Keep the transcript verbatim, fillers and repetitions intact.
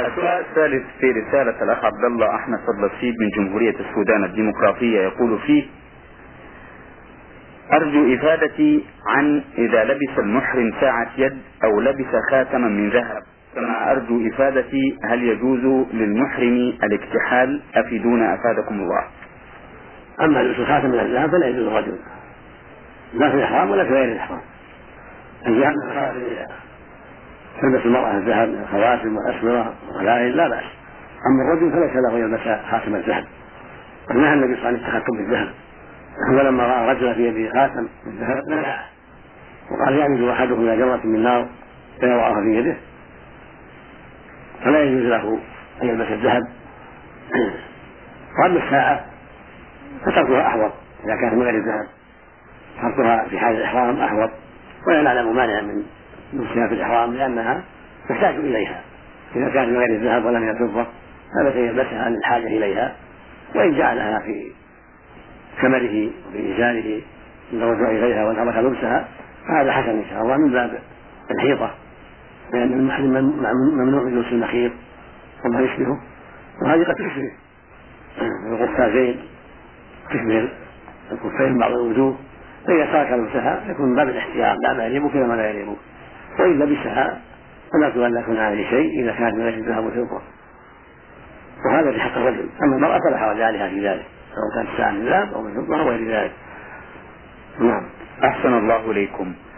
السؤال الثالث في رسالة الأخ عبد الله أحمد فضل السيد من جمهورية السودان الديمقراطية، يقول فيه: أرجو إفادتي عن إذا لبس المحرم ساعة يد أو لبس خاتما من ذهب، كما أرجو إفادتي هل يجوز للمحرم الاكتحال؟ أفيدونا أفادكم الله. أما لبس الخاتم من الذهب فلا يجوز الرجل لا في الإحرام ولا في غير الإحرام. الذهب تلبس المرأة الذهب من الخواتم والأسورة والغلائل لا بأس، أما الرجل فليس له يلبس خاتم الذهب. نهى النبي صلى الله عليه وسلم التختم بالذهب، ولما رأى رجلا في يده خاتم من ذهب منعه وقال: يعمد أحدكم إلى جرة من نار فيضعها في يده، فلا يجوز له أن يلبس الذهب. وأما الساعة فتركها أحوط إذا كانت من غير الذهب، تركها في حال الإحرام أحوط، ولا نعلم مانع من لبسها في الإحرام لأنها تحتاج إليها. إذا كانت من غير الذهب ولا من الفضة فلا يلبسها للحاجة إليها، وإن جعلها في كمره وفي إزاره للرجوع إليها وترك لبسها فهذا حسن إن شاء الله من باب الحيطة، لأن المحرم ممنوع من لبس المخيط وما يشبهه، وهذه قد تشبه القفازين، تشبه الكفين بعض الوجوه، فإذا ترك لبسها يكون من باب الاحتياط لا ما يليق كما لا يليق، وإن لبسها فلا تولى يكون عليه شيء إذا كانت من غير الذهب والفضة، وهذا في حق الرجل. أما المرأة فلا حرج عليها في ذلك سواء كانت الساعة من ذهب أو من فضة أو غير ذلك. نعم. أحسن الله إليكم.